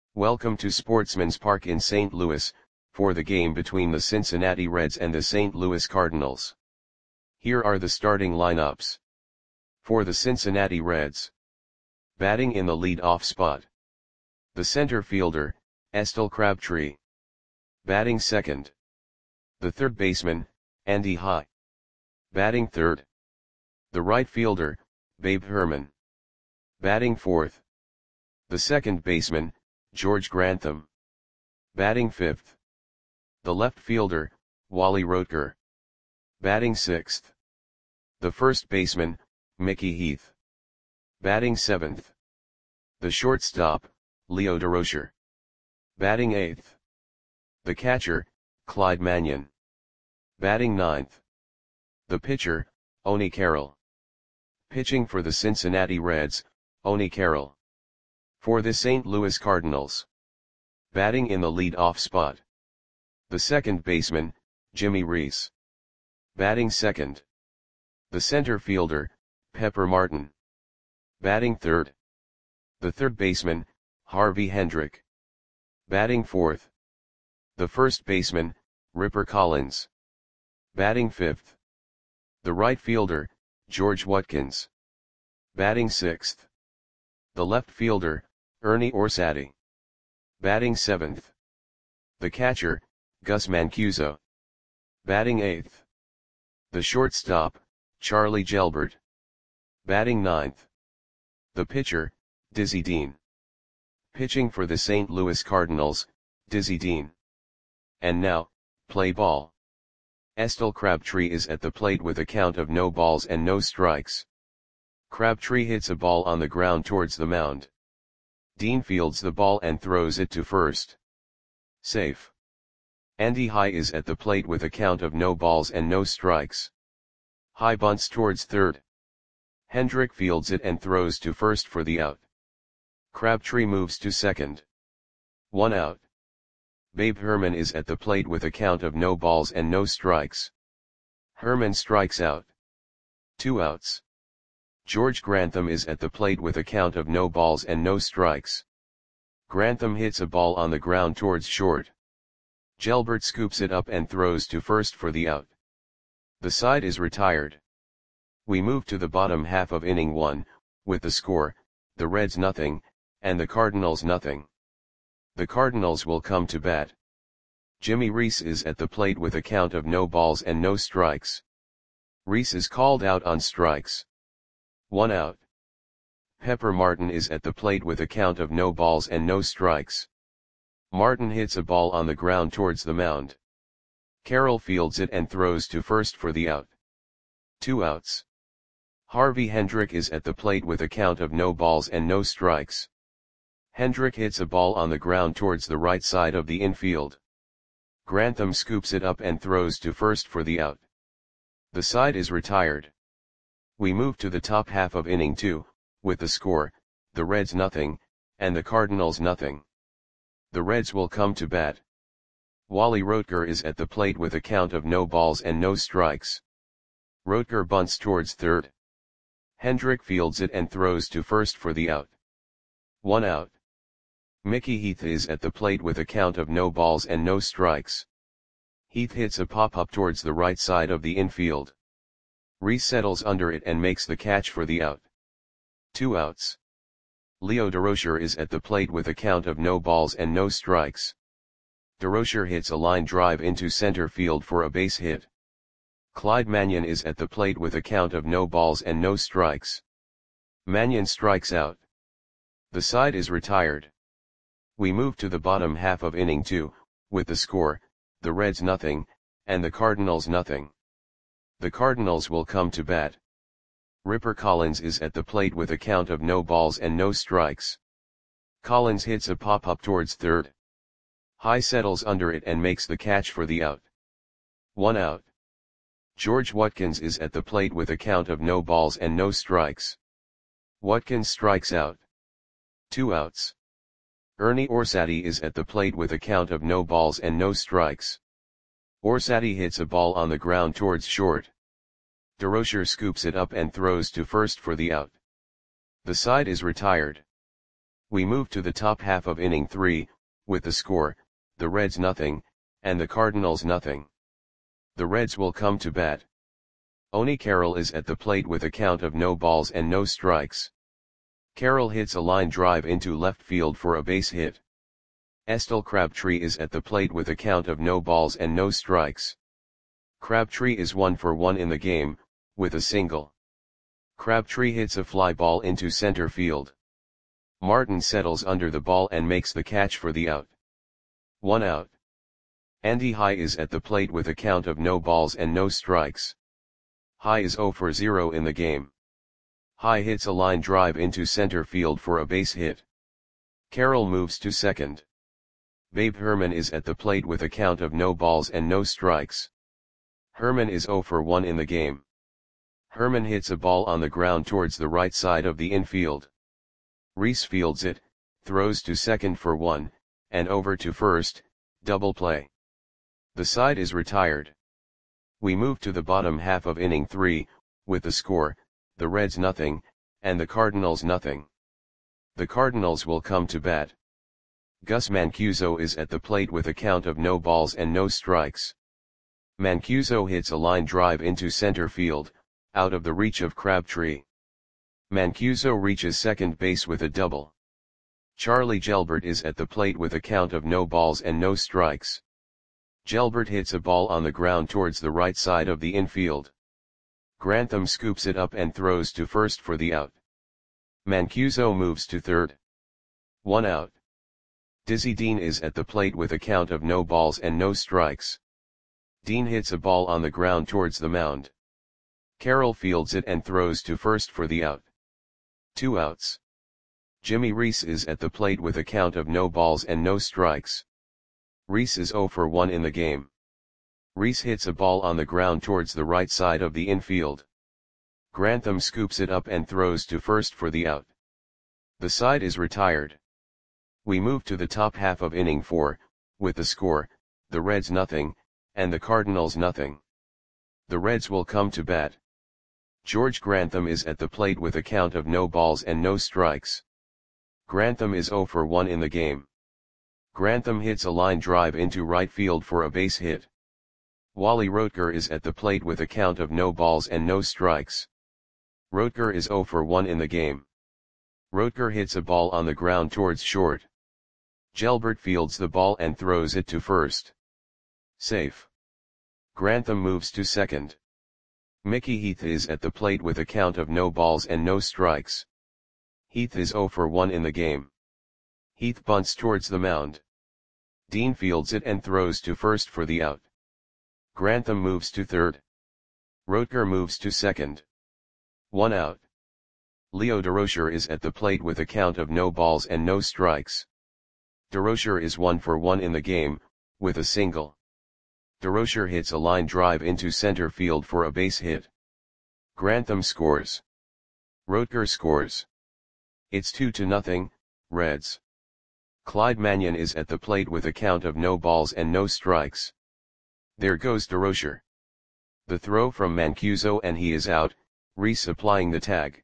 Welcome to Sportsman's Park in St. Louis, for the game between the Cincinnati Reds and the St. Louis Cardinals. Here are the starting lineups. For the Cincinnati Reds. Batting in the lead-off spot. The center fielder, Estelle Crabtree. Batting second. The third baseman, Andy High. Batting third. The right fielder, Babe Herman. Batting fourth. The second baseman, George Grantham. Batting fifth. The left fielder, Wally Roetger. Batting sixth. The first baseman, Mickey Heath. Batting seventh. The shortstop, Leo Durocher. Batting eighth. The catcher, Clyde Mannion. Batting ninth. The pitcher, Oni Carroll. Pitching for the Cincinnati Reds, Oni Carroll. For the St. Louis Cardinals. Batting in the lead-off spot. The second baseman, Jimmy Reese. Batting second. The center fielder, Pepper Martin. Batting third. The third baseman, Harvey Hendrick. Batting fourth. The first baseman, Ripper Collins. Batting fifth. The right fielder, George Watkins. Batting sixth. The left fielder, Ernie Orsatti. Batting seventh. The catcher, Gus Mancuso. Batting eighth. The shortstop, Charlie Gelbert. Batting ninth. The pitcher, Dizzy Dean. Pitching for the St. Louis Cardinals, Dizzy Dean. And now, play ball. Estelle Crabtree is at the plate with a count of no balls and no strikes. Crabtree hits a ball on the ground towards the mound. Dean fields the ball and throws it to first. Safe. Andy High is at the plate with a count of no balls and no strikes. High bunts towards third. Hendrick fields it and throws to first for the out. Crabtree moves to second. 1 out. Babe Herman is at the plate with a count of no balls and no strikes. Herman strikes out. 2 outs. George Grantham is at the plate with a count of no balls and no strikes. Grantham hits a ball on the ground towards short. Gelbert scoops it up and throws to first for the out. The side is retired. We move to the bottom half of inning 1, with the score, the Reds nothing, and the Cardinals nothing. The Cardinals will come to bat. Jimmy Reese is at the plate with a count of no balls and no strikes. Reese is called out on strikes. 1 out. Pepper Martin is at the plate with a count of no balls and no strikes. Martin hits a ball on the ground towards the mound. Carroll fields it and throws to first for the out. 2 outs. Harvey Hendrick is at the plate with a count of no balls and no strikes. Hendrick hits a ball on the ground towards the right side of the infield. Grantham scoops it up and throws to first for the out. The side is retired. We move to the top half of inning 2, with the score, the Reds nothing, and the Cardinals nothing. The Reds will come to bat. Wally Roetger is at the plate with a count of no balls and no strikes. Roetger bunts towards third. Hendrick fields it and throws to first for the out. 1 out. Mickey Heath is at the plate with a count of no balls and no strikes. Heath hits a pop-up towards the right side of the infield. Reese settles under it and makes the catch for the out. 2 outs. Leo Durocher is at the plate with a count of no balls and no strikes. Durocher hits a line drive into center field for a base hit. Clyde Mannion is at the plate with a count of no balls and no strikes. Mannion strikes out. The side is retired. We move to the bottom half of inning 2, with the score, the Reds nothing, and the Cardinals nothing. The Cardinals will come to bat. Ripper Collins is at the plate with a count of no balls and no strikes. Collins hits a pop-up towards third. High settles under it and makes the catch for the out. 1 out. George Watkins is at the plate with a count of no balls and no strikes. Watkins strikes out. 2 outs. Ernie Orsatti is at the plate with a count of no balls and no strikes. Orsatti hits a ball on the ground towards short. Durocher scoops it up and throws to first for the out. The side is retired. We move to the top half of inning 3, with the score, the Reds nothing, and the Cardinals nothing. The Reds will come to bat. Oni Carroll is at the plate with a count of no balls and no strikes. Carroll hits a line drive into left field for a base hit. Estelle Crabtree is at the plate with a count of no balls and no strikes. Crabtree is 1 for 1 in the game, with a single. Crabtree hits a fly ball into center field. Martin settles under the ball and makes the catch for the out. 1 out. Andy High is at the plate with a count of no balls and no strikes. High is 0 for 0 in the game. High hits a line drive into center field for a base hit. Carroll moves to second. Babe Herman is at the plate with a count of no balls and no strikes. Herman is 0 for 1 in the game. Herman hits a ball on the ground towards the right side of the infield. Reese fields it, throws to second for 1, and over to first, double play. The side is retired. We move to the bottom half of inning 3, with the score, the Reds nothing, and the Cardinals nothing. The Cardinals will come to bat. Gus Mancuso is at the plate with a count of no balls and no strikes. Mancuso hits a line drive into center field, out of the reach of Crabtree. Mancuso reaches second base with a double. Charlie Gelbert is at the plate with a count of no balls and no strikes. Gelbert hits a ball on the ground towards the right side of the infield. Grantham scoops it up and throws to first for the out. Mancuso moves to third. 1 out. Dizzy Dean is at the plate with a count of no balls and no strikes. Dean hits a ball on the ground towards the mound. Carroll fields it and throws to first for the out. 2 outs. Jimmy Reese is at the plate with a count of no balls and no strikes. Reese is 0 for 1 in the game. Reese hits a ball on the ground towards the right side of the infield. Grantham scoops it up and throws to first for the out. The side is retired. We move to the top half of inning 4, with the score, the Reds nothing, and the Cardinals nothing. The Reds will come to bat. George Grantham is at the plate with a count of no balls and no strikes. Grantham is 0 for 1 in the game. Grantham hits a line drive into right field for a base hit. Wally Roetger is at the plate with a count of no balls and no strikes. Roetger is 0 for 1 in the game. Roetger hits a ball on the ground towards short. Gelbert fields the ball and throws it to first. Safe. Grantham moves to second. Mickey Heath is at the plate with a count of no balls and no strikes. Heath is 0 for 1 in the game. Heath bunts towards the mound. Dean fields it and throws to first for the out. Grantham moves to third. Roetger moves to second. 1 out. Leo Durocher is at the plate with a count of no balls and no strikes. Durocher is 1 for 1 in the game, with a single. Durocher hits a line drive into center field for a base hit. Grantham scores. Roetger scores. It's 2-0, Reds. Clyde Mannion is at the plate with a count of no balls and no strikes. There goes Durocher. The throw from Mancuso and he is out, Reese applying the tag.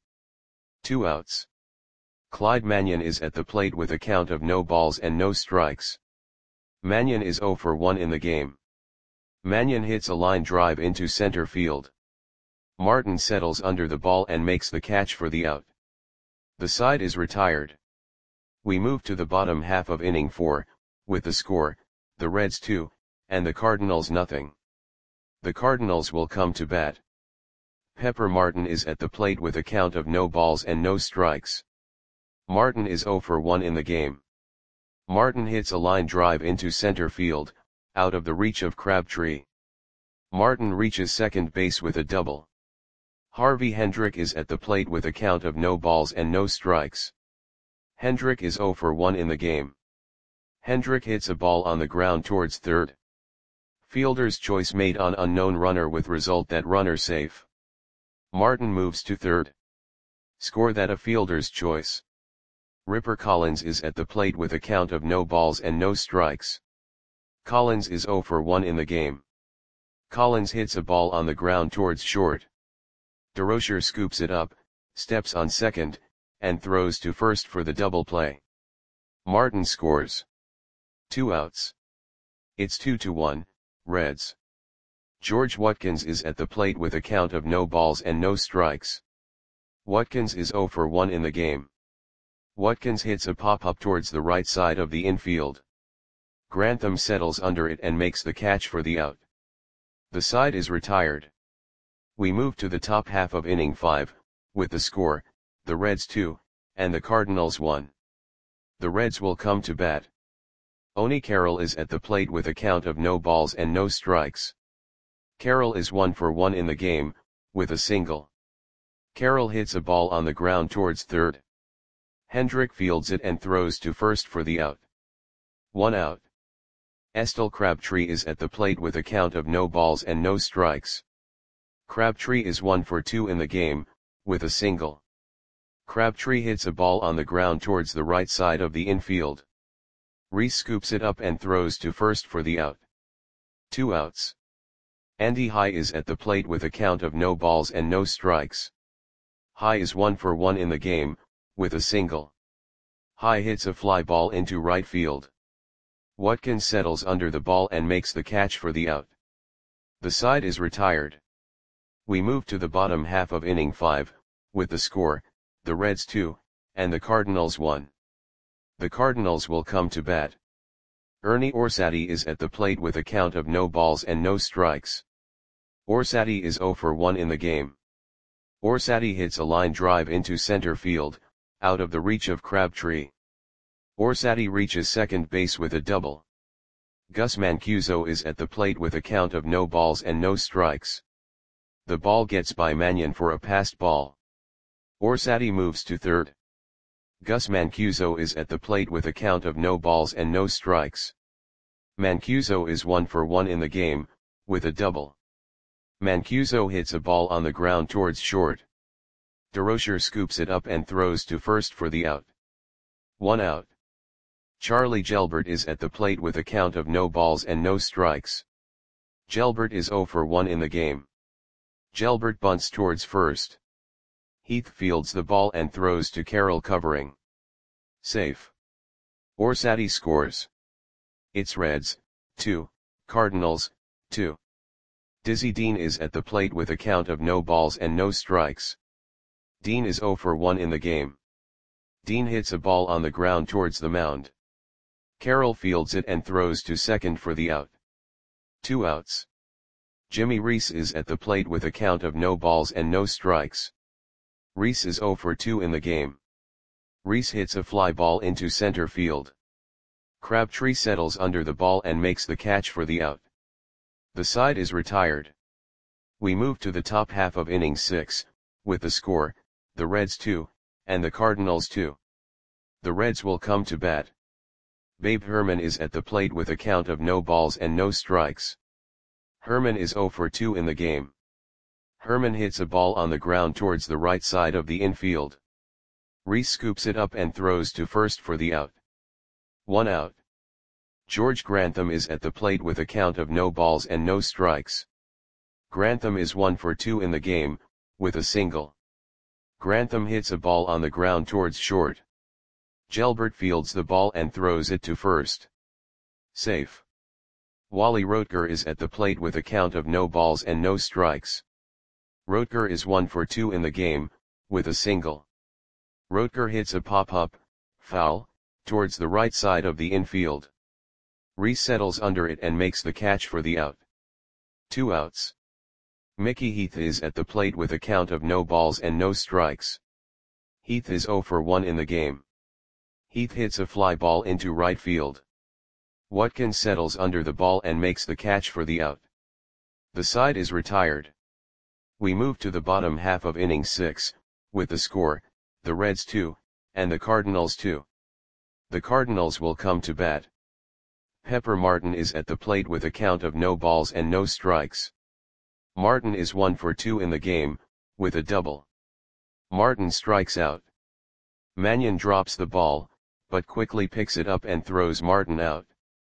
2 outs. Clyde Mannion is at the plate with a count of no balls and no strikes. Mannion is 0 for 1 in the game. Mannion hits a line drive into center field. Martin settles under the ball and makes the catch for the out. The side is retired. We move to the bottom half of inning 4, with the score, the Reds 2, and the Cardinals nothing. The Cardinals will come to bat. Pepper Martin is at the plate with a count of no balls and no strikes. Martin is 0 for 1 in the game. Martin hits a line drive into center field, out of the reach of Crabtree. Martin reaches second base with a double. Harvey Hendrick is at the plate with a count of no balls and no strikes. Hendrick is 0 for 1 in the game. Hendrick hits a ball on the ground towards third. Fielder's choice made on unknown runner with result that runner safe. Martin moves to third. Score that a fielder's choice. Ripper Collins is at the plate with a count of no balls and no strikes. Collins is 0 for 1 in the game. Collins hits a ball on the ground towards short. Durocher scoops it up, steps on second, and throws to first for the double play. Martin scores. 2 outs. It's 2-1, Reds. George Watkins is at the plate with a count of no balls and no strikes. Watkins is 0 for 1 in the game. Watkins hits a pop-up towards the right side of the infield. Grantham settles under it and makes the catch for the out. The side is retired. We move to the top half of inning 5, with the score, the Reds 2, and the Cardinals 1. The Reds will come to bat. Oni Carroll is at the plate with a count of no balls and no strikes. Carroll is 1 for 1 in the game, with a single. Carroll hits a ball on the ground towards third. Hendrick fields it and throws to first for the out. 1 out. Estelle Crabtree is at the plate with a count of no balls and no strikes. Crabtree is 1 for 2 in the game, with a single. Crabtree hits a ball on the ground towards the right side of the infield. Reese scoops it up and throws to first for the out. 2 outs. Andy High is at the plate with a count of no balls and no strikes. High is 1 for 1 in the game, with a single. High hits a fly ball into right field. Watkins settles under the ball and makes the catch for the out. The side is retired. We move to the bottom half of inning 5, with the score, the Reds 2, and the Cardinals 1. The Cardinals will come to bat. Ernie Orsatti is at the plate with a count of no balls and no strikes. Orsatti is 0 for 1 in the game. Orsatti hits a line drive into center field, out of the reach of Crabtree. Orsatti reaches second base with a double. Gus Mancuso is at the plate with a count of no balls and no strikes. The ball gets by Mannion for a passed ball. Orsatti moves to third. Gus Mancuso is at the plate with a count of no balls and no strikes. Mancuso is 1 for 1 in the game, with a double. Mancuso hits a ball on the ground towards short. DeRocher scoops it up and throws to first for the out. 1 out. Charlie Gelbert is at the plate with a count of no balls and no strikes. Gelbert is 0 for 1 in the game. Gelbert bunts towards first. Heath fields the ball and throws to Carroll covering. Safe. Orsatti scores. It's Reds, 2, Cardinals, 2. Dizzy Dean is at the plate with a count of no balls and no strikes. Dean is 0 for 1 in the game. Dean hits a ball on the ground towards the mound. Carroll fields it and throws to second for the out. 2 outs. Jimmy Reese is at the plate with a count of no balls and no strikes. Reese is 0 for 2 in the game. Reese hits a fly ball into center field. Crabtree settles under the ball and makes the catch for the out. The side is retired. We move to the top half of inning 6, with the score, the Reds 2, and the Cardinals 2. The Reds will come to bat. Babe Herman is at the plate with a count of no balls and no strikes. Herman is 0 for 2 in the game. Herman hits a ball on the ground towards the right side of the infield. Reese scoops it up and throws to first for the out. 1 out. George Grantham is at the plate with a count of no balls and no strikes. Grantham is 1 for 2 in the game, with a single. Grantham hits a ball on the ground towards short. Gelbert fields the ball and throws it to first. Safe. Wally Roetger is at the plate with a count of no balls and no strikes. Roetger is 1 for 2 in the game, with a single. Roetger hits a pop-up, foul, towards the right side of the infield. Reese settles under it and makes the catch for the out. 2 outs. Mickey Heath is at the plate with a count of no balls and no strikes. Heath is 0 for 1 in the game. Heath hits a fly ball into right field. Watkins settles under the ball and makes the catch for the out. The side is retired. We move to the bottom half of inning 6, with the score, the Reds 2, and the Cardinals 2. The Cardinals will come to bat. Pepper Martin is at the plate with a count of no balls and no strikes. Martin is 1 for 2 in the game, with a double. Martin strikes out. Mannion drops the ball, but quickly picks it up and throws Martin out.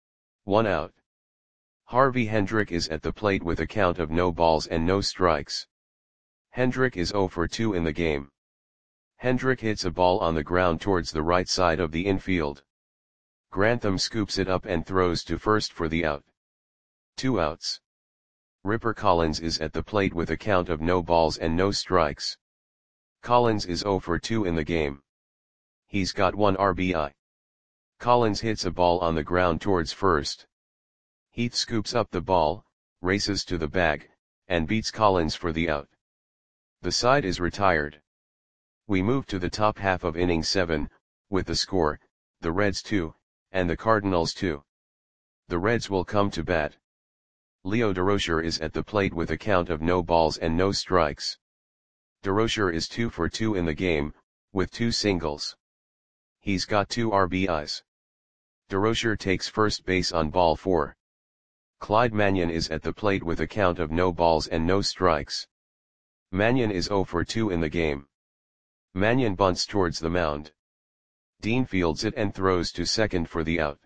1 out. Harvey Hendrick is at the plate with a count of no balls and no strikes. Hendrick is 0 for 2 in the game. Hendrick hits a ball on the ground towards the right side of the infield. Grantham scoops it up and throws to first for the out. 2 outs. Ripper Collins is at the plate with a count of no balls and no strikes. Collins is 0 for 2 in the game. He's got 1 RBI. Collins hits a ball on the ground towards first. Heath scoops up the ball, races to the bag, and beats Collins for the out. The side is retired. We move to the top half of inning 7, with the score, the Reds 2, and the Cardinals 2. The Reds will come to bat. Leo Durocher is at the plate with a count of no balls and no strikes. Durocher is 2 for 2 in the game, with 2 singles. He's got 2 RBIs. Durocher takes first base on ball 4. Clyde Mannion is at the plate with a count of no balls and no strikes. Mannion is 0 for 2 in the game. Mannion bunts towards the mound. Dean fields it and throws to second for the out.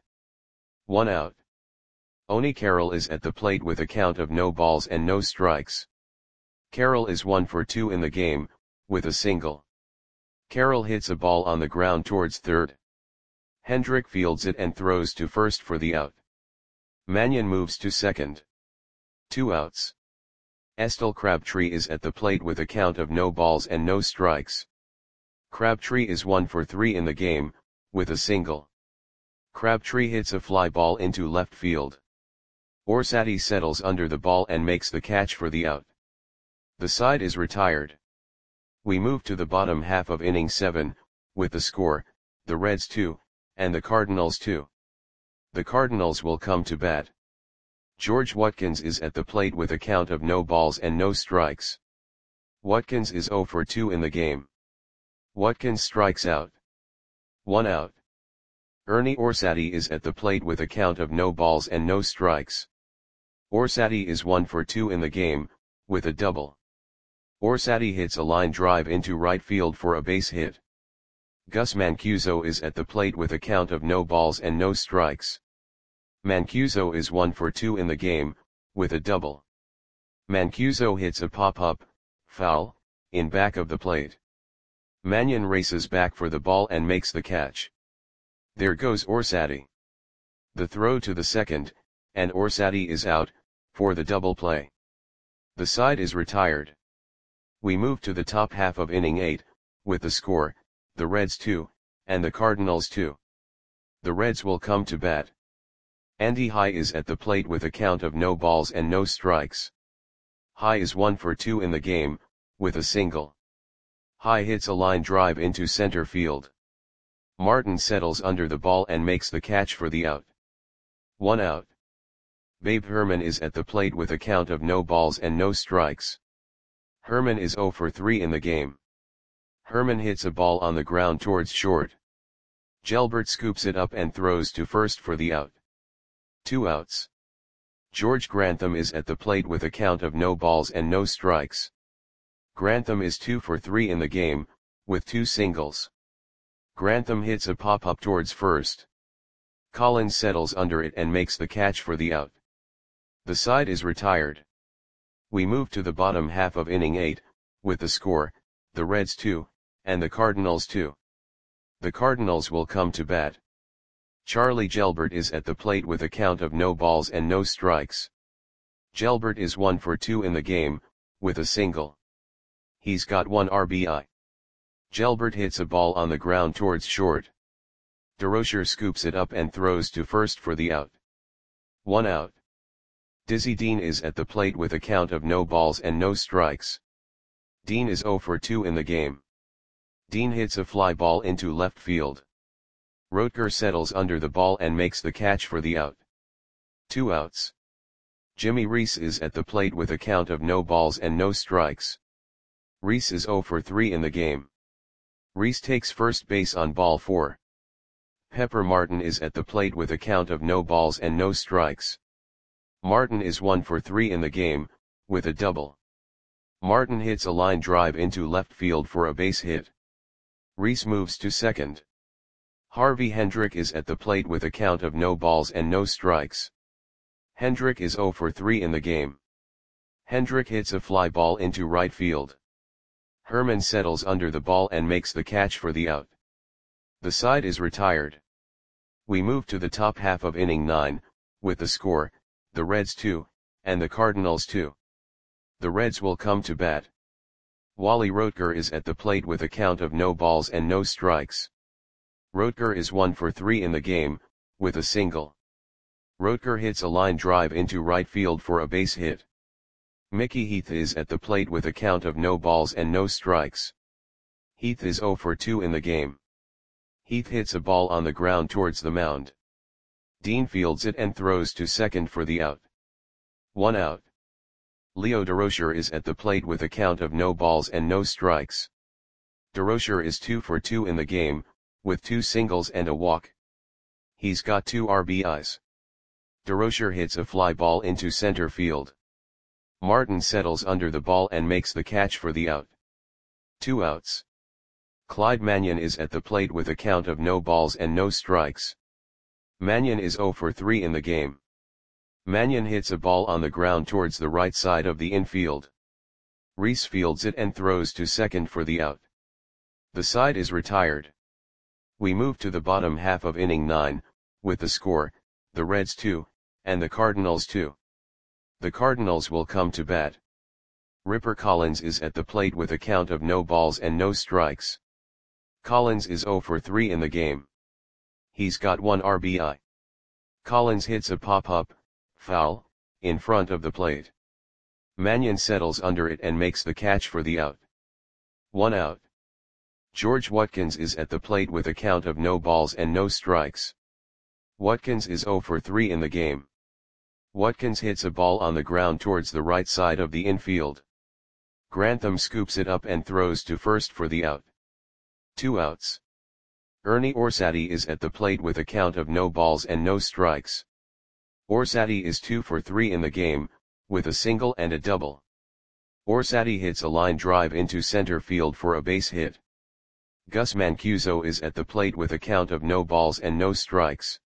1 out. Oni Carroll is at the plate with a count of no balls and no strikes. Carroll is 1 for 2 in the game, with a single. Carroll hits a ball on the ground towards third. Hendrick fields it and throws to first for the out. Mannion moves to second. 2 outs. Estelle Crabtree is at the plate with a count of no balls and no strikes. Crabtree is 1 for 3 in the game, with a single. Crabtree hits a fly ball into left field. Orsatti settles under the ball and makes the catch for the out. The side is retired. We move to the bottom half of inning 7, with the score, the Reds 2, and the Cardinals 2. The Cardinals will come to bat. George Watkins is at the plate with a count of no balls and no strikes. Watkins is 0 for 2 in the game. Watkins strikes out. 1 out. Ernie Orsatti is at the plate with a count of no balls and no strikes. Orsatti is 1 for 2 in the game, with a double. Orsatti hits a line drive into right field for a base hit. Gus Mancuso is at the plate with a count of no balls and no strikes. Mancuso is 1 for 2 in the game, with a double. Mancuso hits a pop-up, foul, in back of the plate. Mannion races back for the ball and makes the catch. There goes Orsatti. The throw to the second, and Orsatti is out, for the double play. The side is retired. We move to the top half of inning 8, with the score, the Reds 2, and the Cardinals 2. The Reds will come to bat. Andy High is at the plate with a count of no balls and no strikes. High is 1 for 2 in the game, with a single. High hits a line drive into center field. Martin settles under the ball and makes the catch for the out. 1 out. Babe Herman is at the plate with a count of no balls and no strikes. Herman is 0 for 3 in the game. Herman hits a ball on the ground towards short. Gelbert scoops it up and throws to first for the out. 2 outs. George Grantham is at the plate with a count of no balls and no strikes. Grantham is 2 for 3 in the game, with 2 singles. Grantham hits a pop-up towards first. Collins settles under it and makes the catch for the out. The side is retired. We move to the bottom half of inning 8, with the score, the Reds 2, and the Cardinals 2. The Cardinals will come to bat. Charlie Gelbert is at the plate with a count of no balls and no strikes. Gelbert is 1 for 2 in the game, with a single. He's got 1 RBI. Gelbert hits a ball on the ground towards short. Durocher scoops it up and throws to first for the out. 1 out. Dizzy Dean is at the plate with a count of no balls and no strikes. Dean is 0 for 2 in the game. Dean hits a fly ball into left field. Rotker settles under the ball and makes the catch for the out. 2 outs. Jimmy Reese is at the plate with a count of no balls and no strikes. Reese is 0 for 3 in the game. Reese takes first base on ball 4. Pepper Martin is at the plate with a count of no balls and no strikes. Martin is 1 for 3 in the game, with a double. Martin hits a line drive into left field for a base hit. Reese moves to second. Harvey Hendrick is at the plate with a count of no balls and no strikes. Hendrick is 0 for 3 in the game. Hendrick hits a fly ball into right field. Herman settles under the ball and makes the catch for the out. The side is retired. We move to the top half of inning 9, with the score, the Reds 2, and the Cardinals 2. The Reds will come to bat. Wally Roetger is at the plate with a count of no balls and no strikes. Roetger is 1 for 3 in the game, with a single. Roetger hits a line drive into right field for a base hit. Mickey Heath is at the plate with a count of no balls and no strikes. Heath is 0 for 2 in the game. Heath hits a ball on the ground towards the mound. Dean fields it and throws to second for the out. 1 out. Leo Durocher is at the plate with a count of no balls and no strikes. Durocher is 2 for 2 in the game, with 2 singles and a walk. He's got 2 RBIs. Durocher hits a fly ball into center field. Martin settles under the ball and makes the catch for the out. 2 outs. Clyde Mannion is at the plate with a count of no balls and no strikes. Mannion is 0 for 3 in the game. Mannion hits a ball on the ground towards the right side of the infield. Reese fields it and throws to second for the out. The side is retired. We move to the bottom half of inning 9, with the score, the Reds 2, and the Cardinals 2. The Cardinals will come to bat. Ripper Collins is at the plate with a count of no balls and no strikes. Collins is 0 for 3 in the game. He's got 1 RBI. Collins hits a pop-up, foul, in front of the plate. Mannion settles under it and makes the catch for the out. 1 out. George Watkins is at the plate with a count of no balls and no strikes. Watkins is 0 for 3 in the game. Watkins hits a ball on the ground towards the right side of the infield. Grantham scoops it up and throws to first for the out. 2 outs. Ernie Orsatti is at the plate with a count of no balls and no strikes. Orsatti is 2 for 3 in the game, with a single and a double. Orsatti hits a line drive into center field for a base hit. Gus Mancuso is at the plate with a count of no balls and no strikes.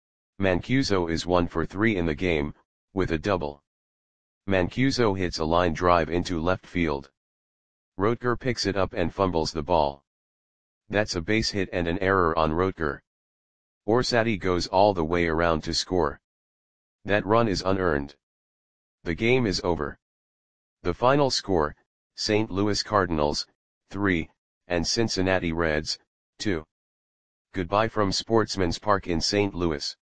Mancuso is 1 for 3 in the game, with a double. Mancuso hits a line drive into left field. Roetger picks it up and fumbles the ball. That's a base hit and an error on Roetger. Orsatti goes all the way around to score. That run is unearned. The game is over. The final score, St. Louis Cardinals, 3, and Cincinnati Reds, 2. Goodbye from Sportsman's Park in St. Louis.